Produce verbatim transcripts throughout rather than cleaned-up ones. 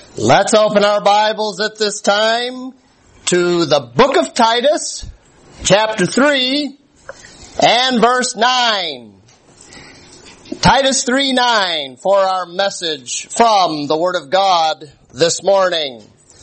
Let's open our Bibles at this time to the book of Titus, chapter three, and verse nine. Titus three nine for our message from the Word of God this morning.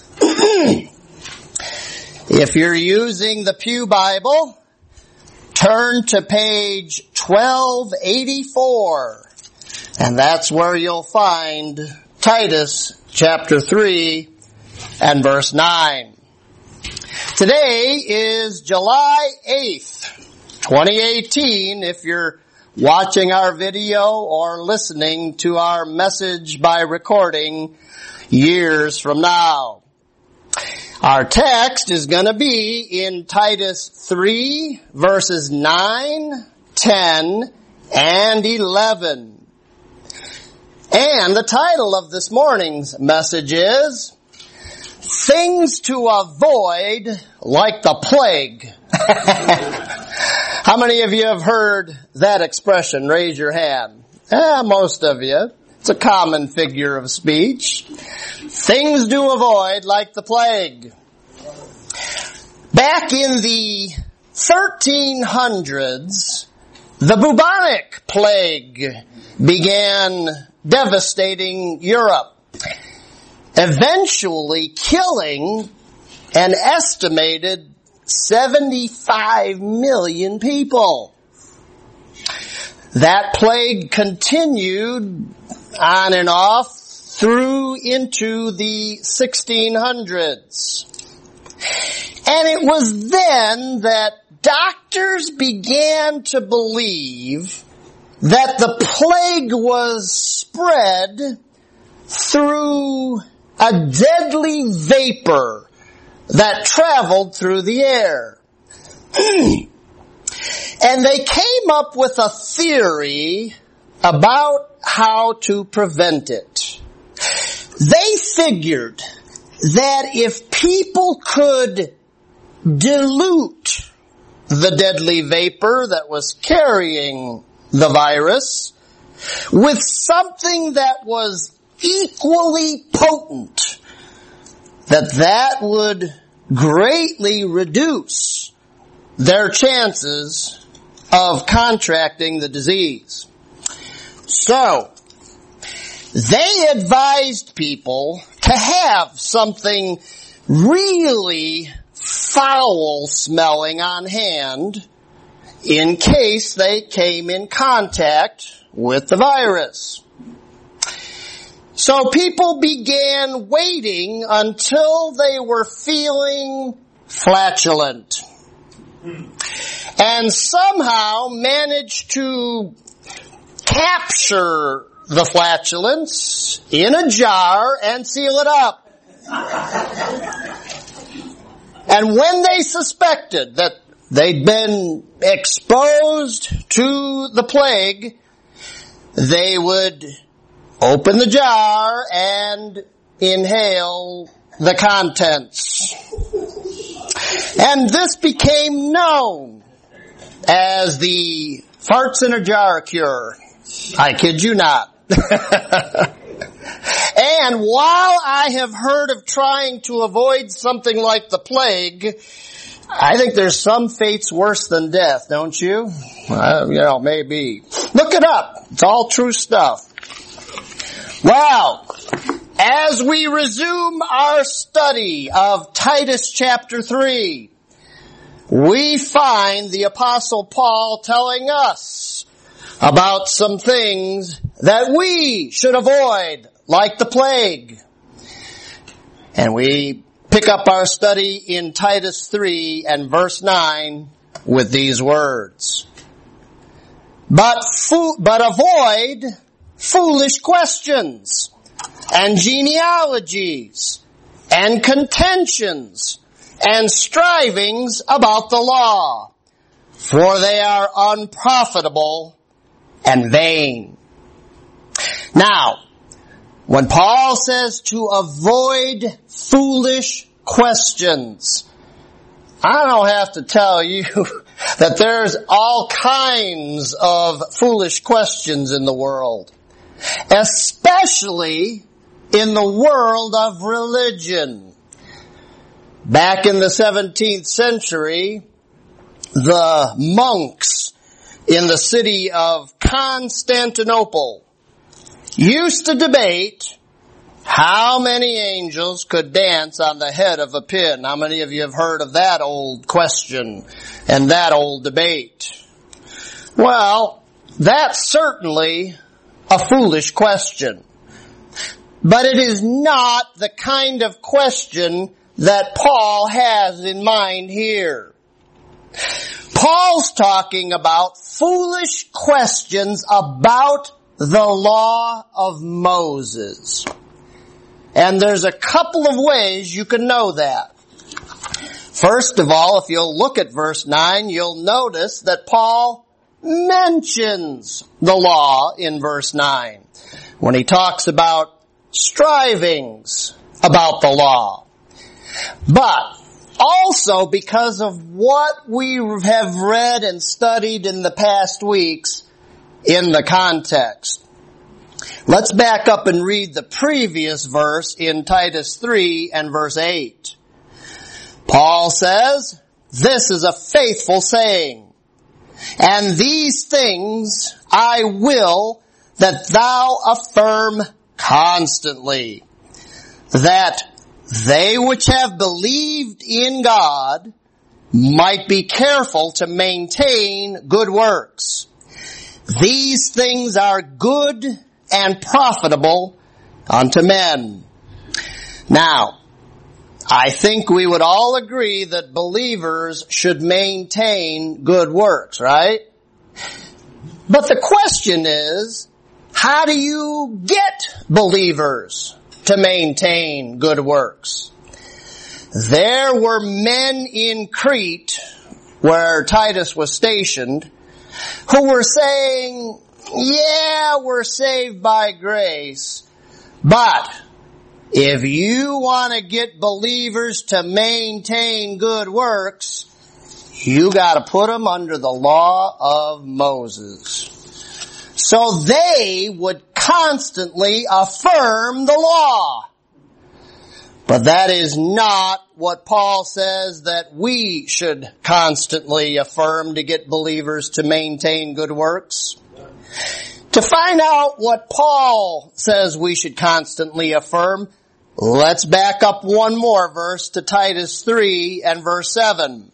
If you're using the Pew Bible, turn to page twelve eighty-four, and that's where you'll find Titus chapter three and verse nine. Today is July eighth, twenty eighteen, if you're watching our video or listening to our message by recording years from now. Our text is going to be in Titus three, verses nine, ten, and eleven. And the title of this morning's message is Things to Avoid Like the Plague. How many of you have heard that expression? Raise your hand. Eh, most of you. It's a common figure of speech. Things to avoid like the plague. Back in the thirteen hundreds, the bubonic plague began devastating Europe, eventually killing an estimated seventy-five million people. That plague continued on and off through into the sixteen hundreds. And it was then that doctors began to believe that the plague was spread through a deadly vapor that traveled through the air. And they came up with a theory about how to prevent it. They figured that if people could dilute the deadly vapor that was carrying the virus with something that was equally potent, that that would greatly reduce their chances of contracting the disease. So, they advised people to have something really foul smelling on hand in case they came in contact with the virus. So people began waiting until they were feeling flatulent, and somehow managed to capture the flatulence in a jar and seal it up. And when they suspected that they'd been exposed to the plague, they would open the jar and inhale the contents. And this became known as the farts in a jar cure. I kid you not. And while I have heard of trying to avoid something like the plague, I think there's some fates worse than death, don't you? Uh, you know, maybe. Look it up. It's all true stuff. Well, as we resume our study of Titus chapter three, we find the Apostle Paul telling us about some things that we should avoid like the plague. And we pick up our study in Titus three and verse nine with these words. But fo- but avoid foolish questions and genealogies and contentions and strivings about the law, for they are unprofitable and vain. Now, when Paul says to avoid foolish questions, I don't have to tell you that there's all kinds of foolish questions in the world, especially in the world of religion. Back in the seventeenth century, the monks in the city of Constantinople used to debate how many angels could dance on the head of a pin. How many of you have heard of that old question and that old debate? Well, that's certainly a foolish question. But it is not the kind of question that Paul has in mind here. Paul's talking about foolish questions about the law of Moses. And there's a couple of ways you can know that. First of all, if you'll look at verse nine, you'll notice that Paul mentions the law in verse nine when he talks about strivings about the law. But also because of what we have read and studied in the past weeks in the context. Let's back up and read the previous verse in Titus three and verse eight. Paul says, "This is a faithful saying, and these things I will that thou affirm constantly, that they which have believed in God might be careful to maintain good works. These things are good and profitable unto men." Now, I think we would all agree that believers should maintain good works, right? But the question is, how do you get believers to maintain good works? There were men in Crete, where Titus was stationed, who were saying, yeah, we're saved by grace, but if you want to get believers to maintain good works, you got to put them under the law of Moses. So they would constantly affirm the law. But that is not what Paul says that we should constantly affirm to get believers to maintain good works. To find out what Paul says we should constantly affirm, let's back up one more verse to Titus three and verse seven.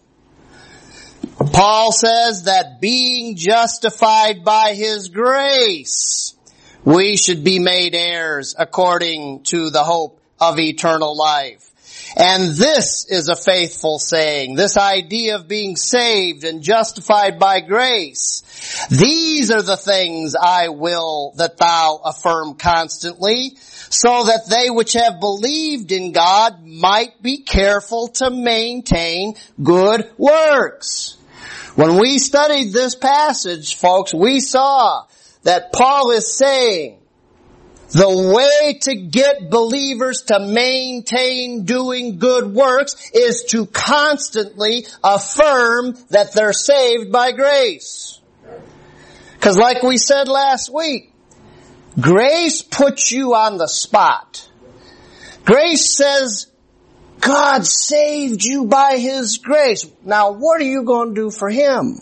Paul says that being justified by his grace, we should be made heirs according to the hope of eternal life. And this is a faithful saying, this idea of being saved and justified by grace. These are the things I will that thou affirm constantly, so that they which have believed in God might be careful to maintain good works. When we studied this passage, folks, we saw that Paul is saying the way to get believers to maintain doing good works is to constantly affirm that they're saved by grace. Because like we said last week, grace puts you on the spot. Grace says, God saved you by His grace. Now what are you going to do for Him?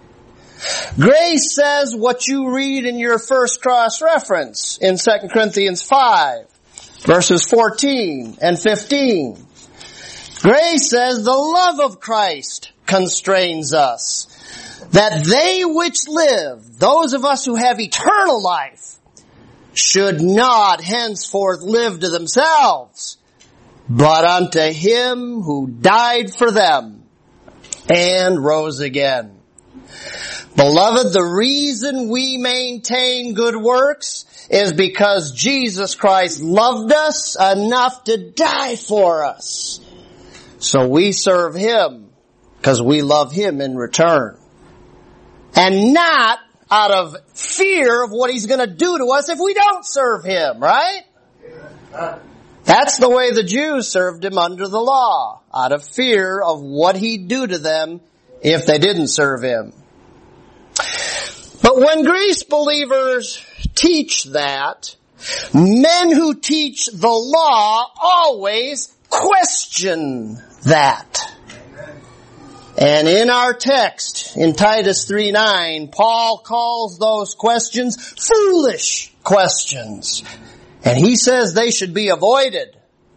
Grace says what you read in your first cross-reference in Second Corinthians five, verses fourteen and fifteen. Grace says the love of Christ constrains us, that they which live, those of us who have eternal life, should not henceforth live to themselves, but unto Him who died for them and rose again. Beloved, the reason we maintain good works is because Jesus Christ loved us enough to die for us. So we serve Him because we love Him in return. And not out of fear of what He's going to do to us if we don't serve Him, right? That's the way the Jews served Him under the law, out of fear of what He'd do to them if they didn't serve Him. But when grace believers teach that, Men who teach the law always question that. And in our text, in Titus three nine, Paul calls those questions foolish questions. And he says they should be avoided.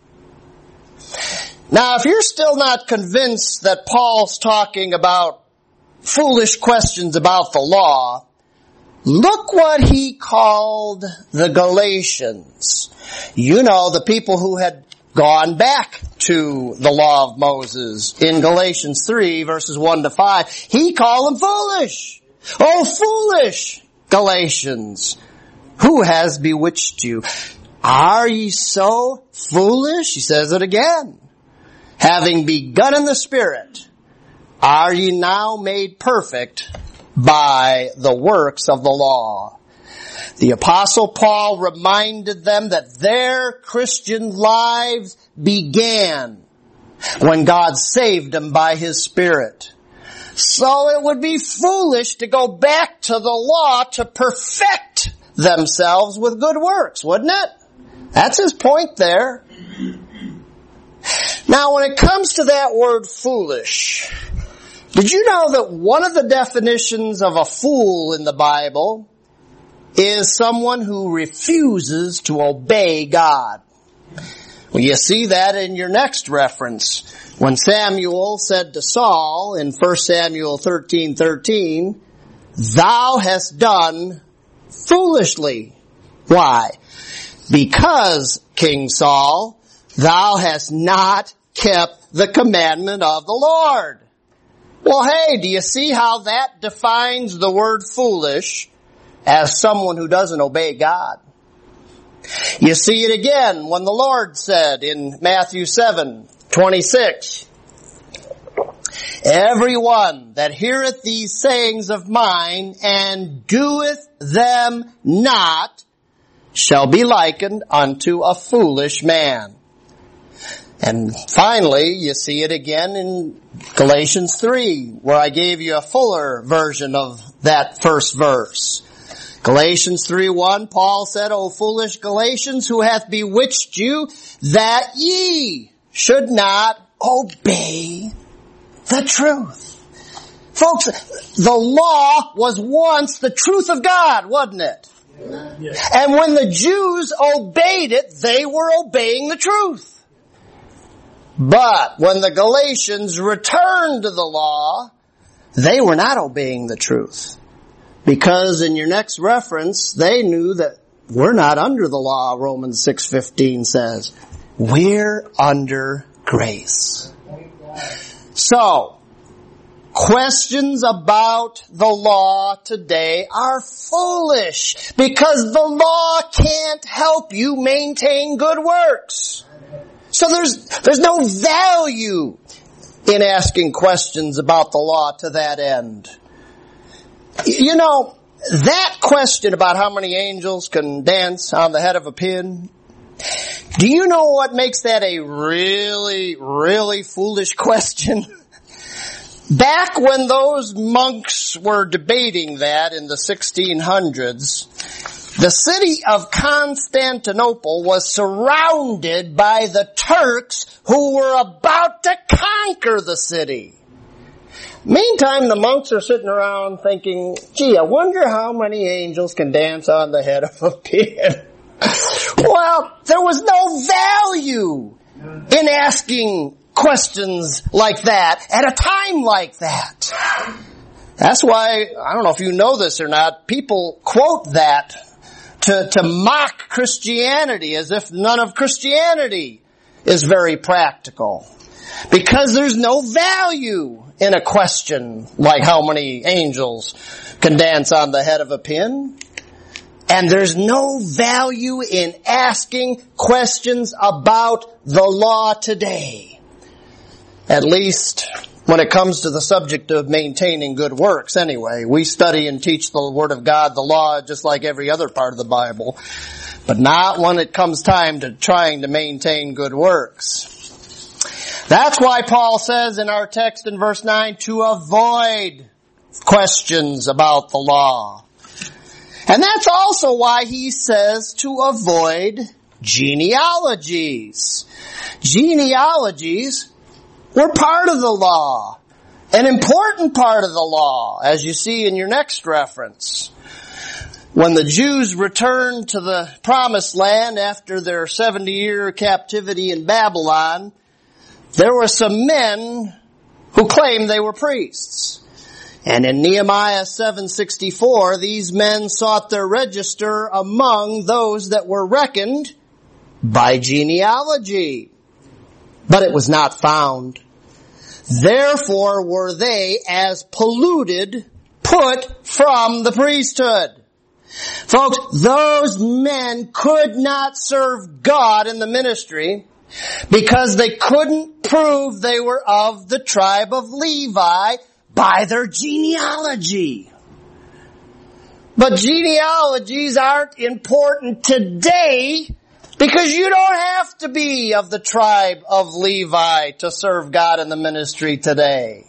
Now, if you're still not convinced that Paul's talking about foolish questions about the law, look what he called the Galatians. You know, the people who had gone back to the law of Moses in Galatians three verses one to five. He called them foolish. Oh, foolish Galatians, who has bewitched you? Are ye so foolish? He says it again. Having begun in the Spirit, are ye now made perfect by the works of the law? The Apostle Paul reminded them that their Christian lives began when God saved them by His Spirit. So it would be foolish to go back to the law to perfect themselves with good works, wouldn't it? That's his point there. Now, when it comes to that word foolish, did you know that one of the definitions of a fool in the Bible is someone who refuses to obey God? Well, you see that in your next reference. When Samuel said to Saul in First Samuel thirteen thirteen, "Thou hast done foolishly." Why? Because, King Saul, thou hast not kept the commandment of the Lord. Well, hey, do you see how that defines the word foolish as someone who doesn't obey God? You see it again when the Lord said in Matthew seven twenty-six, "Everyone that heareth these sayings of mine and doeth them not shall be likened unto a foolish man." And finally, you see it again in Galatians three, where I gave you a fuller version of that first verse. Galatians three one, Paul said, "O foolish Galatians, who hath bewitched you, that ye should not obey the truth." Folks, the law was once the truth of God, wasn't it? Yes. And when the Jews obeyed it, they were obeying the truth. But when the Galatians returned to the law, they were not obeying the truth. Because in your next reference, they knew that we're not under the law, Romans six fifteen says. We're under grace. So, questions about the law today are foolish because the law can't help you maintain good works. So there's, there's no value in asking questions about the law to that end. You know, that question about how many angels can dance on the head of a pin, do you know what makes that a really, really foolish question? Back when those monks were debating that in the sixteen hundreds, the city of Constantinople was surrounded by the Turks who were about to conquer the city. Meantime, the monks are sitting around thinking, gee, I wonder how many angels can dance on the head of a pin. Well, there was no value in asking questions like that at a time like that. That's why, I don't know if you know this or not, people quote that to, to mock Christianity as if none of Christianity is very practical. Because there's no value in a question like how many angels can dance on the head of a pin. And there's no value in asking questions about the law today. At least when it comes to the subject of maintaining good works anyway. We study and teach the Word of God, the law, just like every other part of the Bible. But not when it comes time to trying to maintain good works. That's why Paul says in our text in verse nine to avoid questions about the law. And that's also why he says to avoid genealogies. Genealogies were part of the law, an important part of the law, as you see in your next reference. When the Jews returned to the promised land after their seventy-year captivity in Babylon, there were some men who claimed they were priests. And in Nehemiah seven sixty-four, these men sought their register among those that were reckoned by genealogy. But it was not found. Therefore were they, as polluted, put from the priesthood. Folks, those men could not serve God in the ministry because they couldn't prove they were of the tribe of Levi by their genealogy. But genealogies aren't important today because you don't have to be of the tribe of Levi to serve God in the ministry today.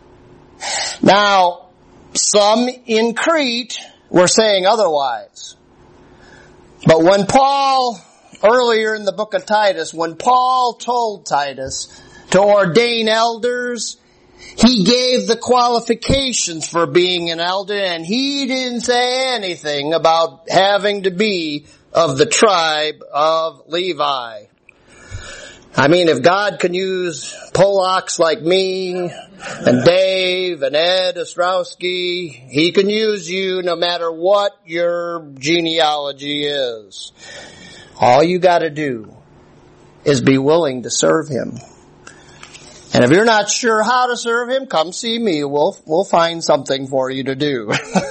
Now, some in Crete were saying otherwise. But when Paul, earlier in the book of Titus, when Paul told Titus to ordain elders, he gave the qualifications for being an elder, and he didn't say anything about having to be of the tribe of Levi. I mean, if God can use Polacks like me, and Dave, and Ed Ostrowski, He can use you no matter what your genealogy is. All you gotta do is be willing to serve Him. And if you're not sure how to serve Him, come see me. We'll, we'll find something for you to do.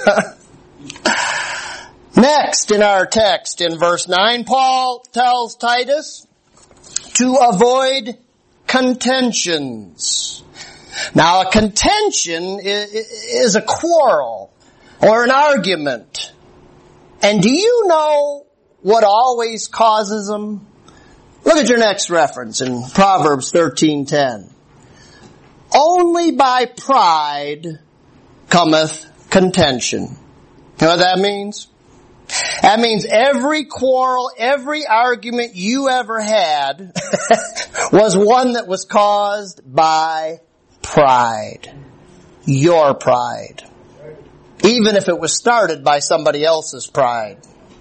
Next in our text, in verse nine, Paul tells Titus to avoid contentions. Now, a contention is a quarrel or an argument. And do you know what always causes them? Look at your next reference in Proverbs thirteen ten. Only by pride cometh contention. You know what that means? That means every quarrel, every argument you ever had was one that was caused by pride. Your pride. Even if it was started by somebody else's pride.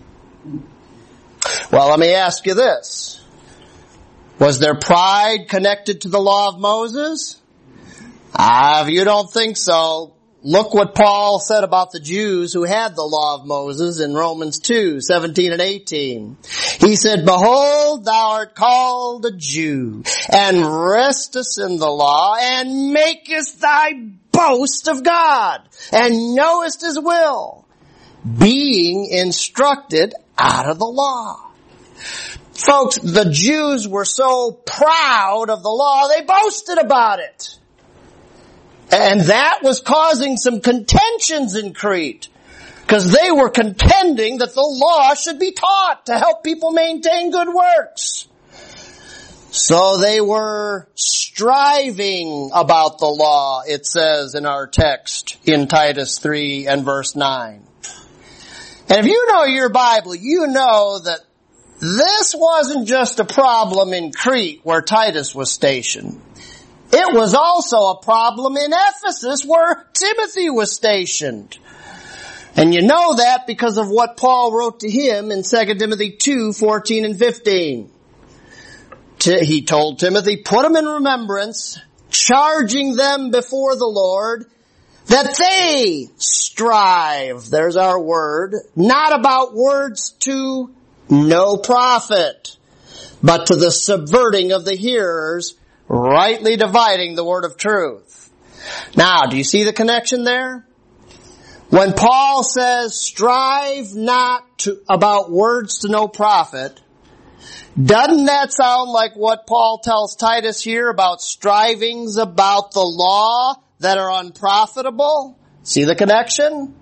Well, let me ask you this. Was their pride connected to the law of Moses? Ah, if you don't think so, look what Paul said about the Jews who had the law of Moses in Romans two, seventeen and eighteen. He said, Behold, thou art called a Jew, and restest in the law, and makest thy boast of God, and knowest His will, being instructed out of the law. Folks, the Jews were so proud of the law, they boasted about it. And that was causing some contentions in Crete, because they were contending that the law should be taught to help people maintain good works. So they were striving about the law, it says in our text in Titus three and verse nine. And if you know your Bible, you know that this wasn't just a problem in Crete where Titus was stationed. It was also a problem in Ephesus where Timothy was stationed. And you know that because of what Paul wrote to him in Second Timothy two, fourteen and fifteen. He told Timothy, put them in remembrance, charging them before the Lord, that they strive, there's our word, not about words to no profit, but to the subverting of the hearers, rightly dividing the word of truth. Now, do you see the connection there? When Paul says, strive not to, about words to no profit, doesn't that sound like what Paul tells Titus here about strivings about the law that are unprofitable? See the connection?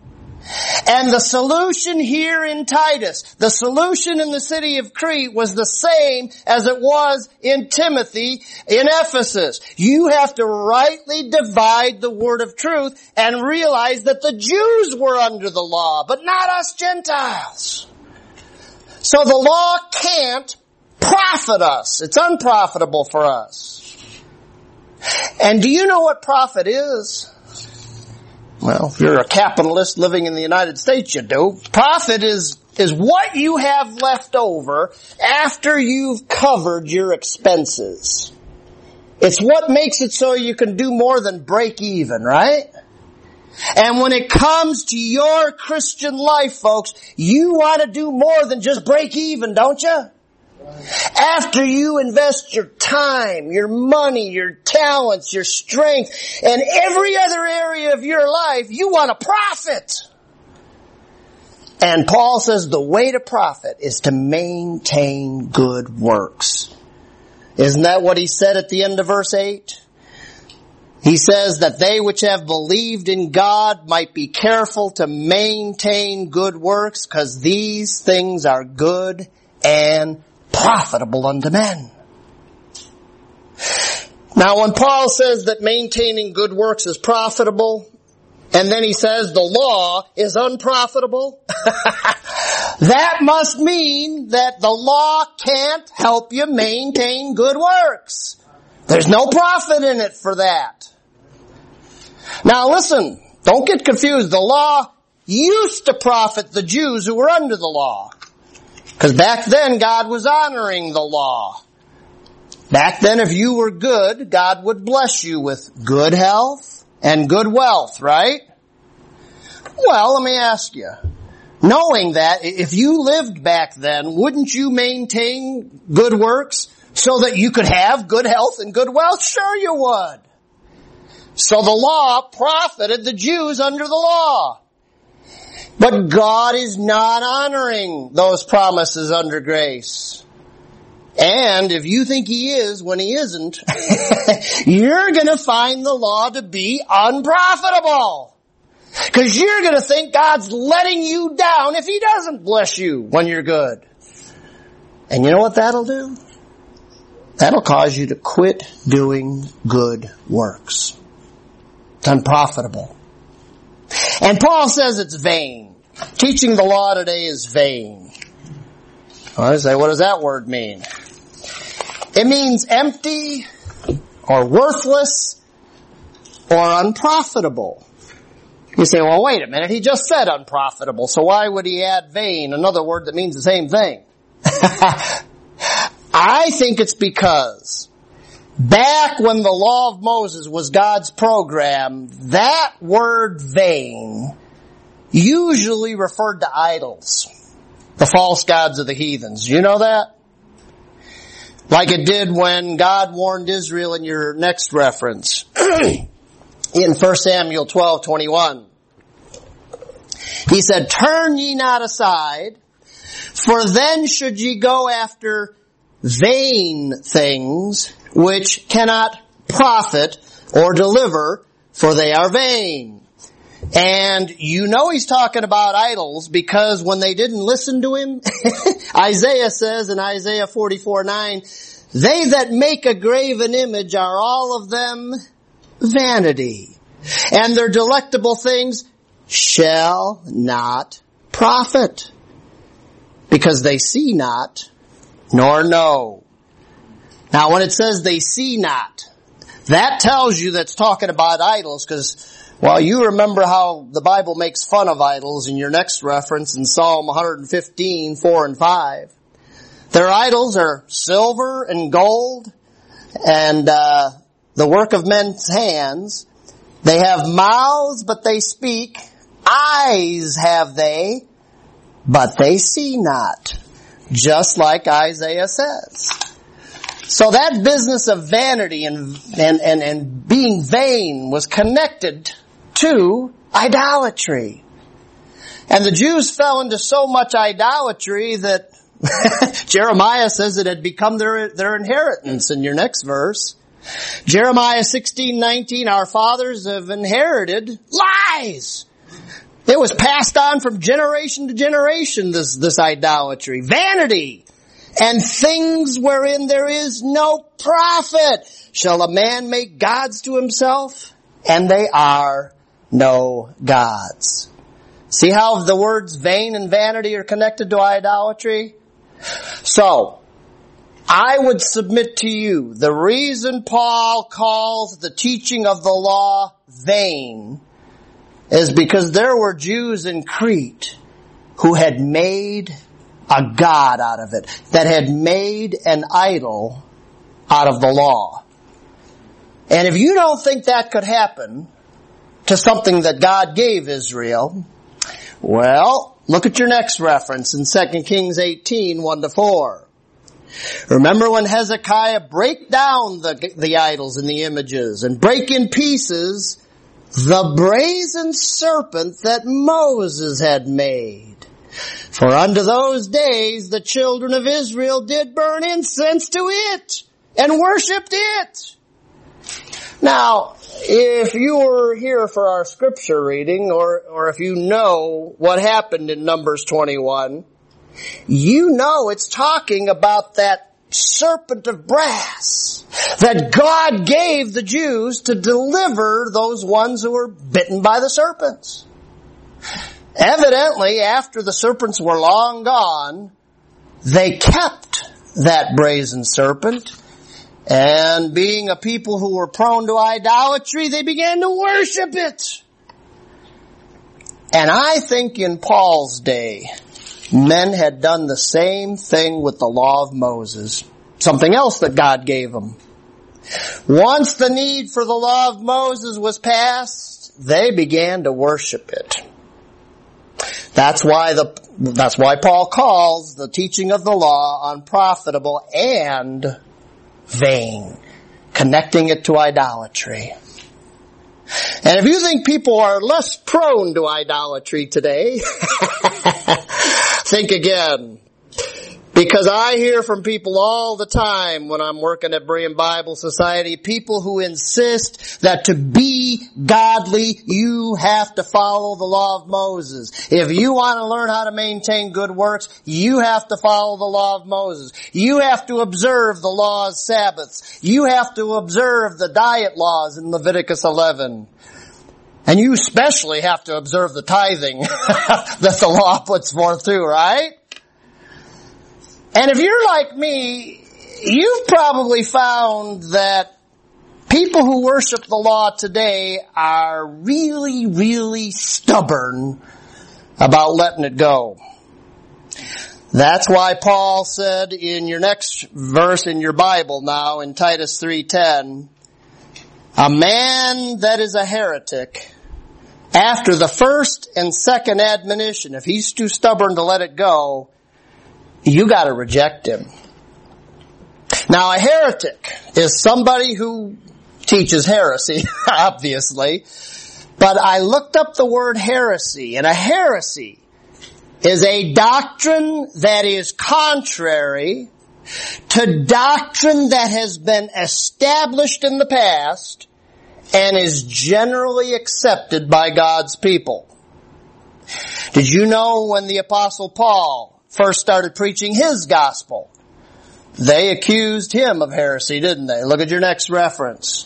And the solution here in Titus, the solution in the city of Crete was the same as it was in Timothy in Ephesus. You have to rightly divide the word of truth and realize that the Jews were under the law, but not us Gentiles. So the law can't profit us. It's unprofitable for us. And do you know what profit is? Well, if you're a capitalist living in the United States, you do. Profit is, is what you have left over after you've covered your expenses. It's what makes it so you can do more than break even, right? And when it comes to your Christian life, folks, you want to do more than just break even, don't you? After you invest your time, your money, your talents, your strength, and every other area of your life, you want to profit. And Paul says the way to profit is to maintain good works. Isn't that what he said at the end of verse eight? He says that they which have believed in God might be careful to maintain good works, because these things are good and profitable unto men. Now when Paul says that maintaining good works is profitable, and then he says the law is unprofitable, that must mean that the law can't help you maintain good works. There's no profit in it for that. Now listen, don't get confused. The law used to profit the Jews who were under the law. Because back then God was honoring the law. Back then if you were good, God would bless you with good health and good wealth, right? Well, let me ask you. Knowing that, if you lived back then, wouldn't you maintain good works so that you could have good health and good wealth? Sure you would. So the law profited the Jews under the law. But God is not honoring those promises under grace. And if you think He is when He isn't, you're going to find the law to be unprofitable. Because you're going to think God's letting you down if He doesn't bless you when you're good. And you know what that'll do? That'll cause you to quit doing good works. It's unprofitable. And Paul says it's vain. Teaching the law today is vain. I say, what does that word mean? It means empty or worthless or unprofitable. You say, well, wait a minute. He just said unprofitable, so why would he add vain, another word that means the same thing? I think it's because back when the law of Moses was God's program, that word vain usually referred to idols, the false gods of the heathens. You know that? Like it did when God warned Israel in your next reference. In First Samuel twelve twenty-one. He said, turn ye not aside, for then should ye go after vain things, which cannot profit or deliver, for they are vain. And you know he's talking about idols, because when they didn't listen to him, Isaiah says in Isaiah forty-four nine, they that make a graven image are all of them vanity, and their delectable things shall not profit, because they see not nor know. Now when it says they see not, that tells you that's talking about idols, because, well, you remember how the Bible makes fun of idols in your next reference in Psalm one fifteen, four and five. Their idols are silver and gold and uh the work of men's hands. They have mouths, but they speak. Eyes have they, but they see not. Just like Isaiah says. So that business of vanity and, and, and, and being vain was connected to idolatry. And the Jews fell into so much idolatry that Jeremiah says it had become their, their inheritance in your next verse. Jeremiah sixteen nineteen, our fathers have inherited lies. It was passed on from generation to generation, this, this idolatry. Vanity and things wherein there is no profit. Shall a man make gods to himself? And they are no gods. See how the words vain and vanity are connected to idolatry? So, I would submit to you, the reason Paul calls the teaching of the law vain is because there were Jews in Crete who had made a god out of it, that had made an idol out of the law. And if you don't think that could happen to something that God gave Israel, well, look at your next reference in Second Kings eighteen, one to four. Remember when Hezekiah break down the, the idols and the images and break in pieces the brazen serpent that Moses had made. For unto those days the children of Israel did burn incense to it and worshipped it. Now, if you were here for our scripture reading, or, or if you know what happened in Numbers twenty-one, you know it's talking about that serpent of brass that God gave the Jews to deliver those ones who were bitten by the serpents. Evidently, after the serpents were long gone, they kept that brazen serpent, and being a people who were prone to idolatry, they began to worship it. And I think in Paul's day, men had done the same thing with the law of Moses. Something else that God gave them. Once the need for the law of Moses was past, they began to worship it. That's why the, that's why Paul calls the teaching of the law unprofitable and vain, connecting it to idolatry. And if you think people are less prone to idolatry today, think again. Because I hear from people all the time when I'm working at Berean Bible Society, people who insist that to be godly, you have to follow the law of Moses. If you want to learn how to maintain good works, you have to follow the law of Moses. You have to observe the law's Sabbaths. You have to observe the diet laws in Leviticus eleven. And you especially have to observe the tithing that the law puts forth too, right? And if you're like me, you've probably found that people who worship the law today are really, really stubborn about letting it go. That's why Paul said in your next verse in your Bible now, in Titus three ten, a man that is a heretic, after the first and second admonition, if he's too stubborn to let it go, you got to reject him. Now, a heretic is somebody who teaches heresy, obviously. But I looked up the word heresy, and a heresy is a doctrine that is contrary to doctrine that has been established in the past and is generally accepted by God's people. Did you know when the Apostle Paul first started preaching his gospel, they accused him of heresy, didn't they? Look at your next reference.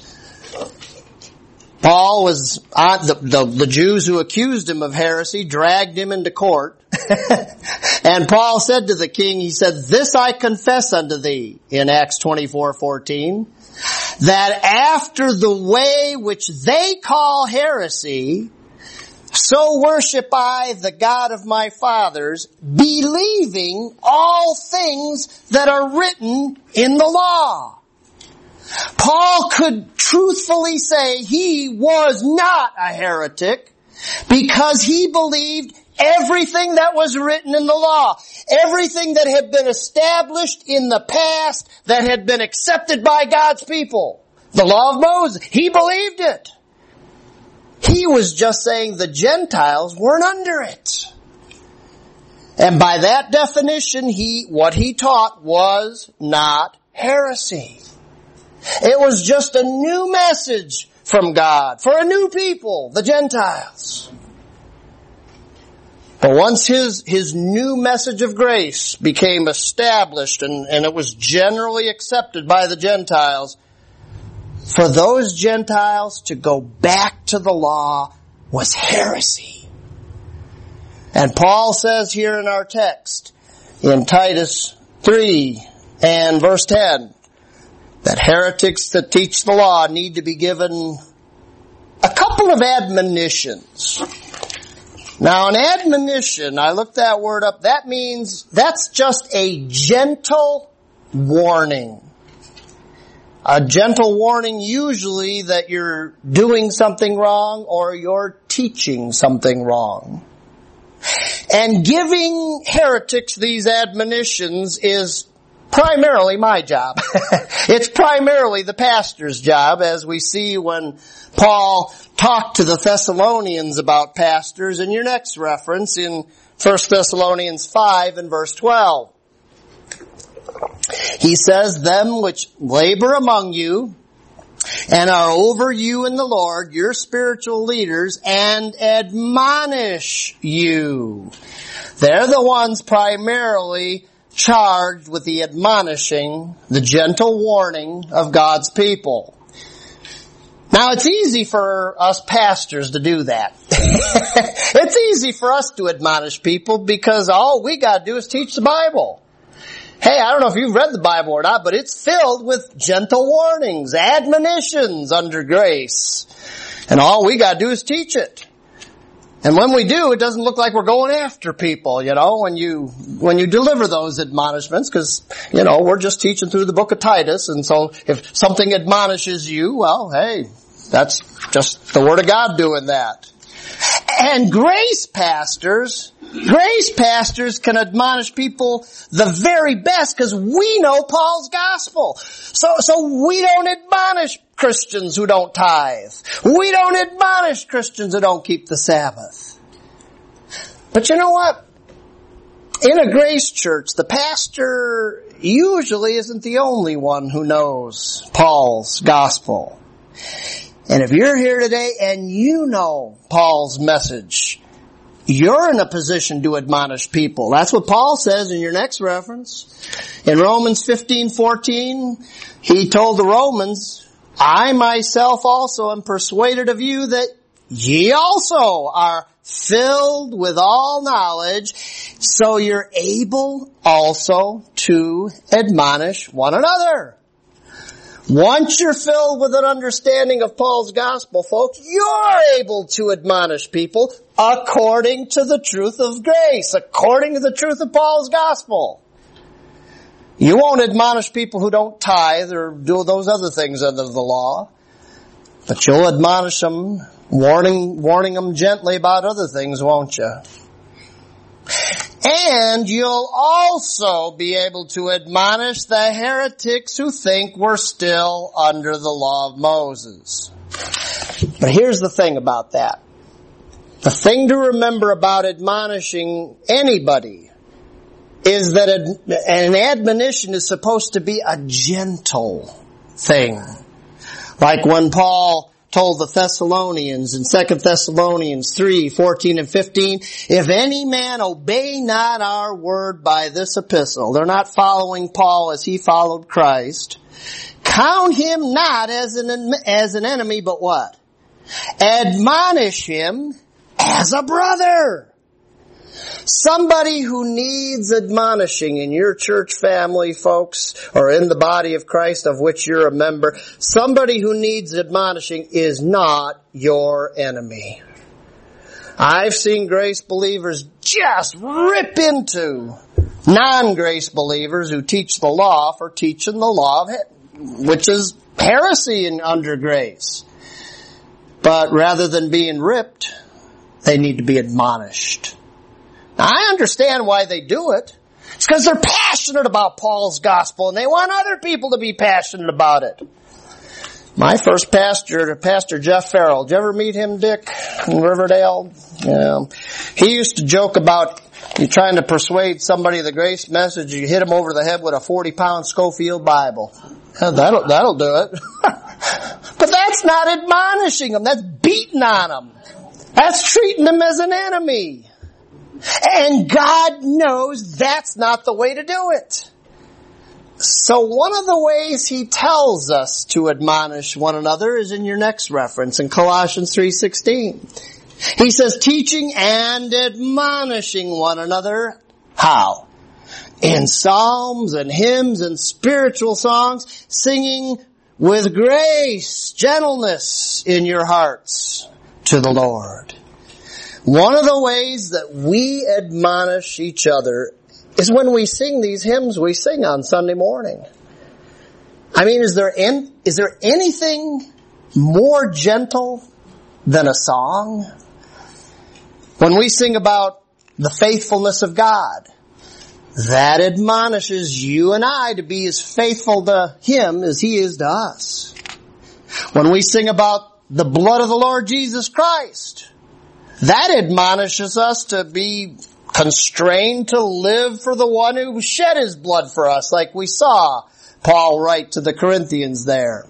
Paul was, on, the, the, the Jews who accused him of heresy dragged him into court. And Paul said to the king, he said, "This I confess unto thee," in Acts twenty-four fourteen, "that after the way which they call heresy, so worship I the God of my fathers, believing all things that are written in the law." Paul could truthfully say he was not a heretic because he believed everything that was written in the law, everything that had been established in the past that had been accepted by God's people. The law of Moses, he believed it. He was just saying the Gentiles weren't under it. And by that definition, he, what he taught was not heresy. It was just a new message from God for a new people, the Gentiles. But once his, his new message of grace became established and, and it was generally accepted by the Gentiles, for those Gentiles to go back to the law was heresy. And Paul says here in our text, in Titus three and verse ten, that heretics that teach the law need to be given a couple of admonitions. Now, an admonition, I looked that word up, that means that's just a gentle warning. A gentle warning usually that you're doing something wrong or you're teaching something wrong. And giving heretics these admonitions is primarily my job. It's primarily the pastor's job, as we see when Paul talked to the Thessalonians about pastors in your next reference in First Thessalonians five and verse twelve. He says, them which labor among you and are over you in the Lord, your spiritual leaders, and admonish you. They're the ones primarily charged with the admonishing, the gentle warning of God's people. Now, it's easy for us pastors to do that. It's easy for us to admonish people because all we got to do is teach the Bible. Hey, I don't know if you've read the Bible or not, but it's filled with gentle warnings, admonitions under grace. And all we got to do is teach it. And when we do, it doesn't look like we're going after people, you know, when you, when you deliver those admonishments, because, you know, we're just teaching through the book of Titus, and so if something admonishes you, well, hey, that's just the Word of God doing that. And grace pastors, grace pastors can admonish people the very best because we know Paul's gospel. So, so we don't admonish Christians who don't tithe. We don't admonish Christians who don't keep the Sabbath. But you know what? In a grace church, the pastor usually isn't the only one who knows Paul's gospel. And if you're here today and you know Paul's message, you're in a position to admonish people. That's what Paul says in your next reference. In Romans fifteen fourteen, he told the Romans, I myself also am persuaded of you that ye also are filled with all knowledge, so you're able also to admonish one another. Once you're filled with an understanding of Paul's gospel, folks, you're able to admonish people according to the truth of grace, according to the truth of Paul's gospel. You won't admonish people who don't tithe or do those other things under the law, but you'll admonish them, warning, warning them gently about other things, won't you? And you'll also be able to admonish the heretics who think we're still under the law of Moses. But here's the thing about that. The thing to remember about admonishing anybody is that an admonition is supposed to be a gentle thing. Like when Paul told the Thessalonians in Second Thessalonians three, fourteen and fifteen, if any man obey not our word by this epistle, they're not following Paul as he followed Christ, count him not as an, as an enemy, but what? Admonish him as a brother. Somebody who needs admonishing in your church family, folks, or in the body of Christ of which you're a member, somebody who needs admonishing is not your enemy. I've seen grace believers just rip into non-grace believers who teach the law for teaching the law, of it, which is heresy in under grace. But rather than being ripped, they need to be admonished. Now, I understand why they do it. It's because they're passionate about Paul's gospel and they want other people to be passionate about it. My first pastor, Pastor Jeff Farrell, did you ever meet him, Dick, in Riverdale? Yeah. He used to joke about you trying to persuade somebody of the grace message, you hit them over the head with a forty pound Schofield Bible. Yeah, that'll, that'll do it. But that's not admonishing them. That's beating on them. That's treating them as an enemy. And God knows that's not the way to do it. So one of the ways He tells us to admonish one another is in your next reference in Colossians three sixteen. He says, teaching and admonishing one another. How? In psalms and hymns and spiritual songs, singing with grace, gentleness in your hearts to the Lord. One of the ways that we admonish each other is when we sing these hymns we sing on Sunday morning. I mean, is there any, is there anything more gentle than a song? When we sing about the faithfulness of God, that admonishes you and I to be as faithful to Him as He is to us. When we sing about the blood of the Lord Jesus Christ, that admonishes us to be constrained to live for the one who shed His blood for us, like we saw Paul write to the Corinthians there.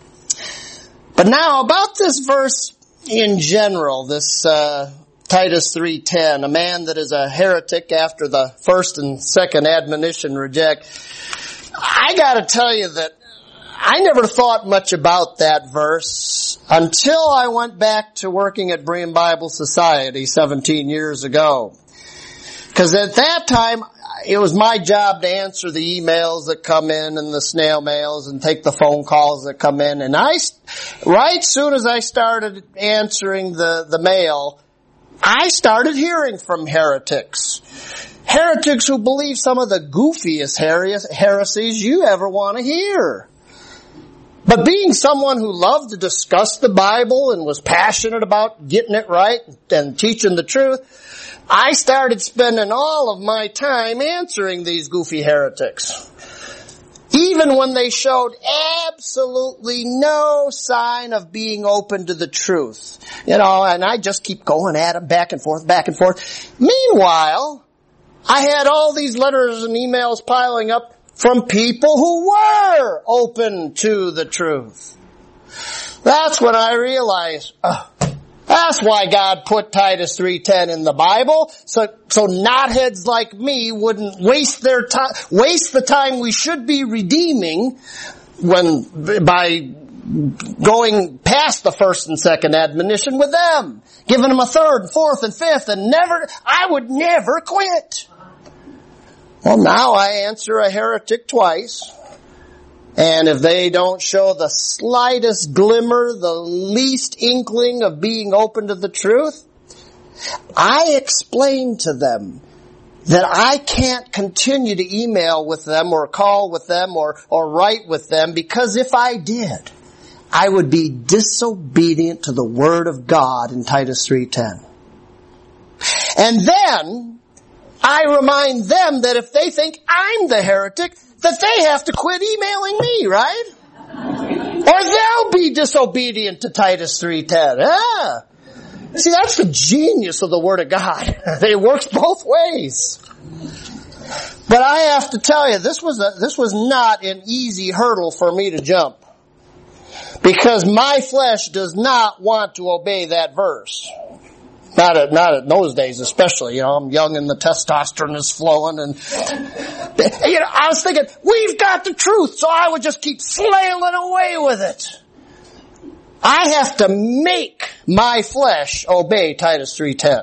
But now about this verse in general, this uh Titus three ten, a man that is a heretic after the first and second admonition reject. I gotta tell you that I never thought much about that verse until I went back to working at Berean Bible Society seventeen years ago. Because at that time, it was my job to answer the emails that come in and the snail mails and take the phone calls that come in. And I, right soon as I started answering the, the mail, I started hearing from heretics. Heretics who believe some of the goofiest heresies you ever want to hear. But being someone who loved to discuss the Bible and was passionate about getting it right and teaching the truth, I started spending all of my time answering these goofy heretics. Even when they showed absolutely no sign of being open to the truth. You know, and I just keep going at them back and forth, back and forth. Meanwhile, I had all these letters and emails piling up from people who were open to the truth. That's when I realized, oh, that's why God put Titus three ten in the Bible, so so knotheads like me wouldn't waste their time, waste the time we should be redeeming when by going past the first and second admonition with them, giving them a third, and fourth, and fifth, and never. I would never quit. Well, now I answer a heretic twice. And if they don't show the slightest glimmer, the least inkling of being open to the truth, I explain to them that I can't continue to email with them or call with them or, or write with them, because if I did, I would be disobedient to the Word of God in Titus three ten. And then I remind them that if they think I'm the heretic, that they have to quit emailing me, right? Or they'll be disobedient to Titus three ten. Ah. See, that's the genius of the Word of God. It works both ways. But I have to tell you, this was a, this was not an easy hurdle for me to jump. Because my flesh does not want to obey that verse. Not at, not in those days especially, you know, I'm young and the testosterone is flowing and, you know, I was thinking, we've got the truth, so I would just keep flailing away with it. I have to make my flesh obey Titus three ten.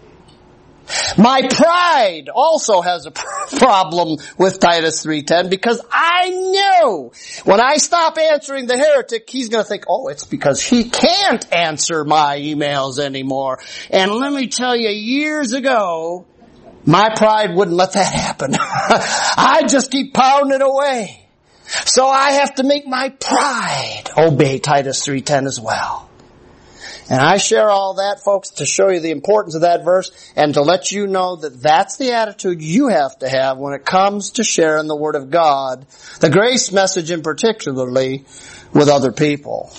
My pride also has a problem with Titus three ten, because I know when I stop answering the heretic, he's going to think, oh, it's because he can't answer my emails anymore. And let me tell you, years ago, my pride wouldn't let that happen. I just keep pounding away. So I have to make my pride obey Titus three ten as well. And I share all that, folks, to show you the importance of that verse and to let you know that that's the attitude you have to have when it comes to sharing the Word of God, the grace message in particularly, with other people.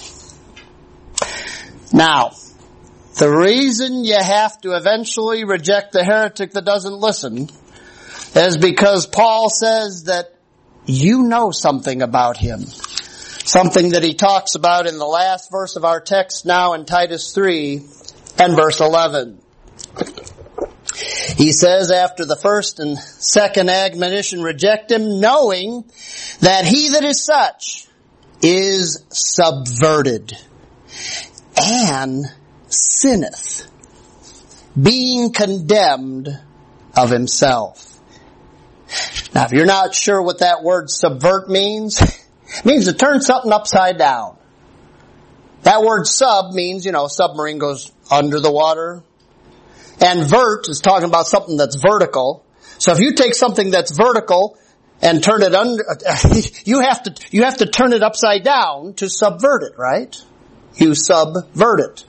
Now, the reason you have to eventually reject the heretic that doesn't listen is because Paul says that you know something about him. Something that he talks about in the last verse of our text now in Titus three and verse eleven. He says after the first and second admonition, reject him, knowing that he that is such is subverted and sinneth, being condemned of himself. Now, if you're not sure what that word subvert means, it means to turn something upside down. That word sub means, you know, a submarine goes under the water. And vert is talking about something that's vertical. So if you take something that's vertical and turn it under, you have to, you have to turn it upside down to subvert it, right? You subvert it.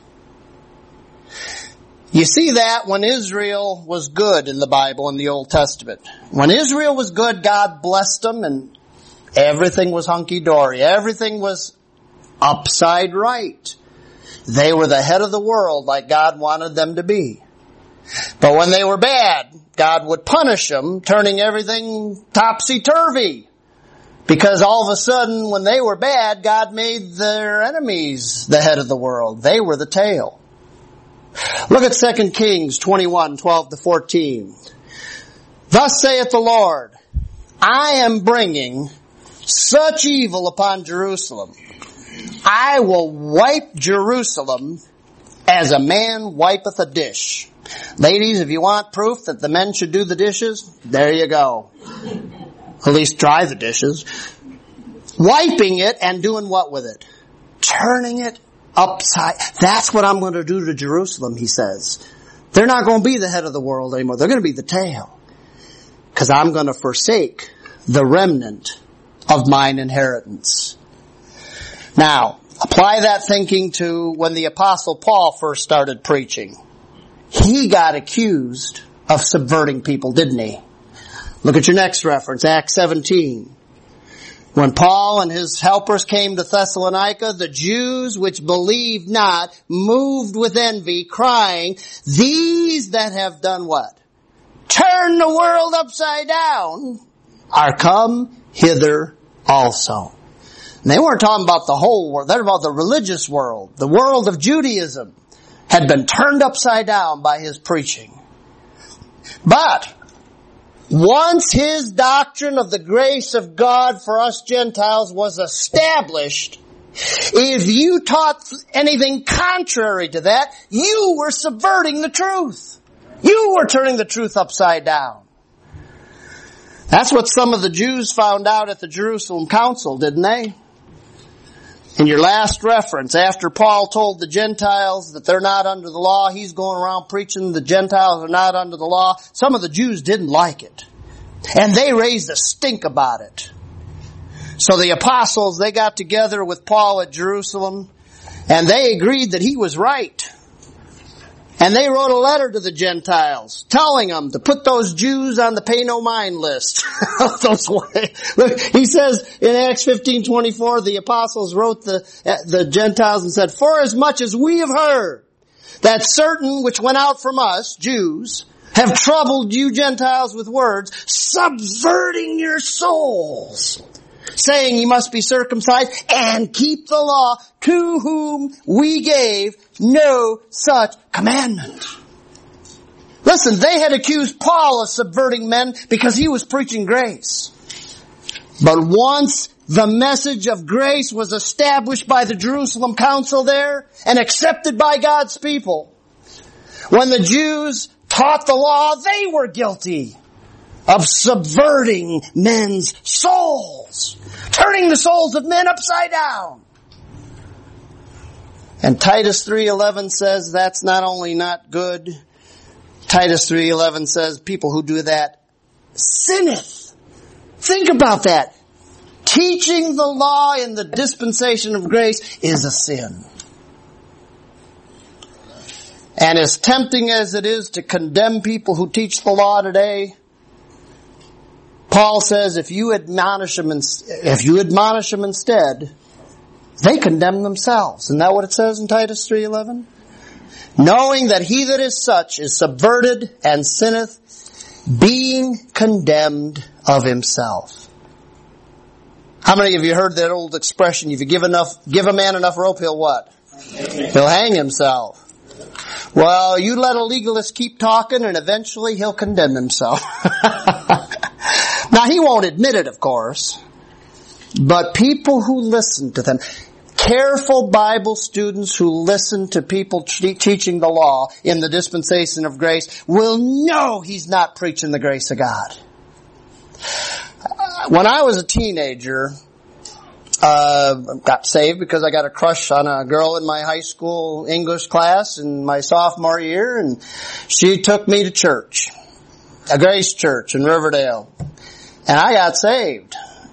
You see that when Israel was good in the Bible in the Old Testament. When Israel was good, God blessed them and everything was hunky-dory. Everything was upside right. They were the head of the world like God wanted them to be. But when they were bad, God would punish them, turning everything topsy-turvy. Because all of a sudden, when they were bad, God made their enemies the head of the world. They were the tail. Look at Second Kings twenty-one, twelve to fourteen. Thus saith the Lord, I am bringing such evil upon Jerusalem. I will wipe Jerusalem as a man wipeth a dish. Ladies, if you want proof that the men should do the dishes, there you go. At least dry the dishes. Wiping it and doing what with it? Turning it upside. That's what I'm going to do to Jerusalem, he says. They're not going to be the head of the world anymore. They're going to be the tail. Because I'm going to forsake the remnant of mine inheritance. Now, apply that thinking to when the Apostle Paul first started preaching. He got accused of subverting people, didn't he? Look at your next reference, Acts seventeen. When Paul and his helpers came to Thessalonica, the Jews which believed not moved with envy, crying, these that have done what? Turn the world upside down are come hither also. And they weren't talking about the whole world. They're about the religious world. The world of Judaism had been turned upside down by his preaching. But once his doctrine of the grace of God for us Gentiles was established, if you taught anything contrary to that, you were subverting the truth. You were turning the truth upside down. That's what some of the Jews found out at the Jerusalem Council, didn't they? In your last reference, after Paul told the Gentiles that they're not under the law, he's going around preaching the Gentiles are not under the law. Some of the Jews didn't like it. And they raised a stink about it. So the apostles, they got together with Paul at Jerusalem, and they agreed that he was right. And they wrote a letter to the Gentiles telling them to put those Jews on the pay no mind list. those, look, he says in Acts fifteen twenty-four, the apostles wrote the, the Gentiles and said, for as much as we have heard that certain which went out from us, Jews, have troubled you Gentiles with words, subverting your souls, saying you must be circumcised and keep the law, to whom we gave no such commandment. Listen, they had accused Paul of subverting men because he was preaching grace. But once the message of grace was established by the Jerusalem Council there and accepted by God's people, when the Jews taught the law, they were guilty of subverting men's souls, turning the souls of men upside down. And Titus three eleven says that's not only not good. Titus three eleven says people who do that sinneth. Think about that. Teaching the law in the dispensation of grace is a sin. And as tempting as it is to condemn people who teach the law today, Paul says if you admonish them, if you admonish them instead, they condemn themselves. Isn't that what it says in Titus three eleven? Knowing that he that is such is subverted and sinneth, being condemned of himself. How many of you heard that old expression, if you give enough, give a man enough rope, he'll what? He'll hang himself. Well, you let a legalist keep talking and eventually he'll condemn himself. Now, he won't admit it, of course. But people who listen to them, careful Bible students who listen to people te- teaching the law in the dispensation of grace will know he's not preaching the grace of God. When I was a teenager, uh, got saved because I got a crush on a girl in my high school English class in my sophomore year, and she took me to church, a Grace Church in Riverdale, and I got saved.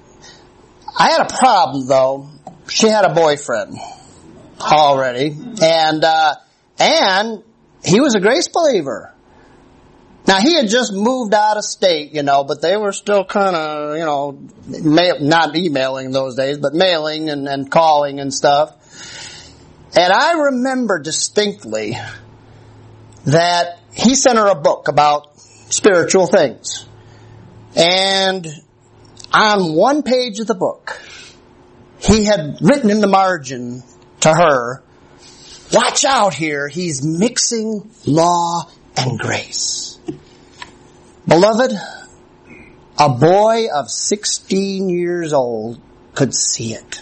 I had a problem though. She had a boyfriend already, and uh, and he was a grace believer. Now, he had just moved out of state, you know, but they were still kind of, you know, mail, not emailing those days, but mailing and, and calling and stuff. And I remember distinctly that he sent her a book about spiritual things. And on one page of the book, he had written in the margin to her, watch out here, he's mixing law and grace. Beloved, a boy of sixteen years old could see it.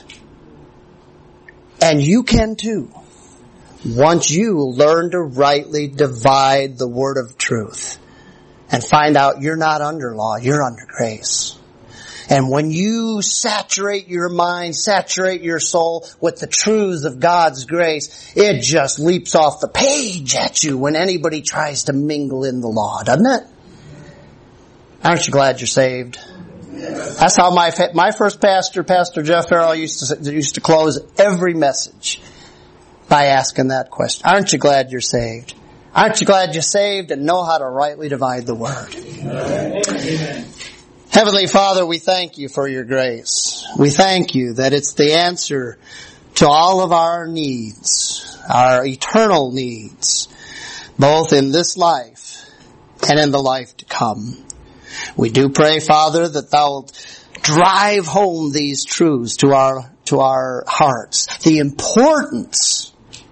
And you can too. Once you learn to rightly divide the word of truth and find out you're not under law, you're under grace. And when you saturate your mind, saturate your soul with the truths of God's grace, it just leaps off the page at you when anybody tries to mingle in the law, doesn't it? Aren't you glad you're saved? That's how my my first pastor, Pastor Jeff Farrell, used to used to close every message by asking that question. Aren't you glad you're saved? Aren't you glad you're saved and know how to rightly divide the word? Amen. Heavenly Father, we thank you for your grace. We thank you that it's the answer to all of our needs, our eternal needs, both in this life and in the life to come. We do pray, Father, that thou wilt drive home these truths to our, to our hearts. The importance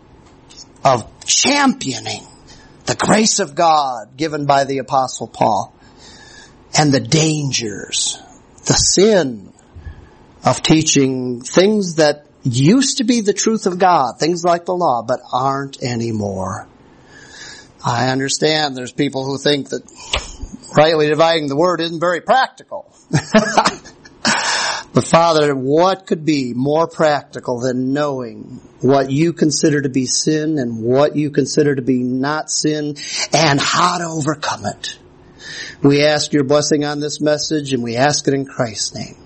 of championing the grace of God given by the Apostle Paul, and the dangers, the sin of teaching things that used to be the truth of God, things like the law, but aren't anymore. I understand there's people who think that rightly dividing the word isn't very practical. But Father, what could be more practical than knowing what you consider to be sin and what you consider to be not sin and how to overcome it? We ask your blessing on this message and we ask it in Christ's name.